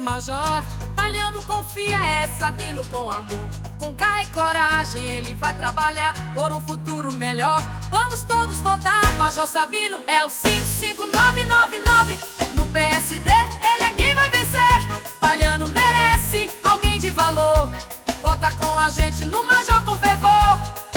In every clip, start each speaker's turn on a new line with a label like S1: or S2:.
S1: Major. Palhano confia, é Sabino com amor. Com garra e coragem ele vai trabalhar por um futuro melhor. Vamos todos votar, Major Sabino é o 55999. No PSD ele é quem vai vencer. Palhano merece alguém de valor. Vota com a gente no Major com fervor.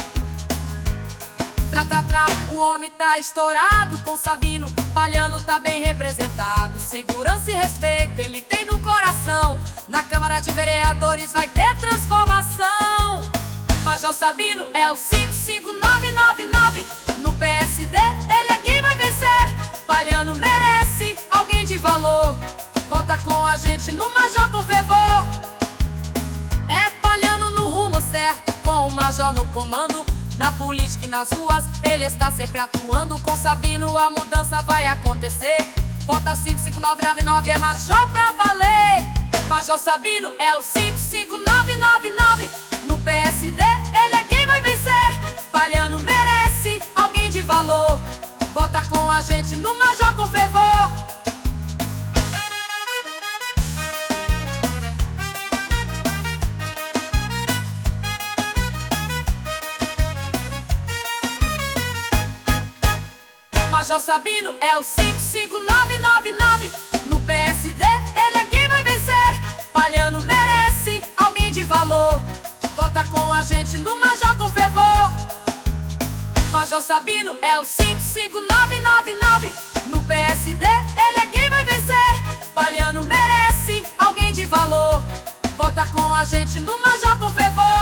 S1: O homem tá estourado com Sabino. Palhano tá bem representado. Segurança e respeito ele tem no coração. Na Câmara de Vereadores vai ter transformação. Major Sabino é o 55999. No PSD ele é quem vai vencer. Palhano merece alguém de valor. Conta com a gente no Major com fervor. É Palhano no rumo certo, com o Major no comando. Na política e nas ruas, ele está sempre atuando. Com Sabino a mudança vai acontecer. Vota 55999, é Major pra valer. Major Sabino é o 55999. No PSD, ele é quem vai vencer. Palhano merece alguém de valor. Vota com a gente no Major com fervor. Major Sabino é o 55999. No PSD ele é quem vai vencer. Palhano merece alguém de valor. Vota com a gente no Major com fervor. Major Sabino é o 55999. No PSD ele é quem vai vencer. Palhano merece alguém de valor. Vota com a gente no Major com fervor.